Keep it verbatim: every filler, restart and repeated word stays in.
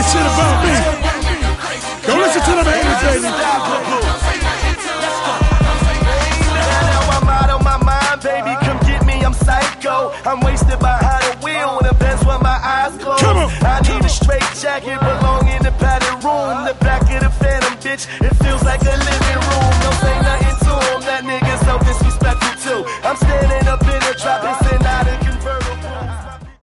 shit about me. Don't listen to them haters, baby. Now I'm out of my mind, baby. Come get me, I'm psycho. I'm wasted behind a wheel when the Benz when my eyes closed. Come on. I need a straight jacket, belong in the padded room. The back of the Phantom, bitch. If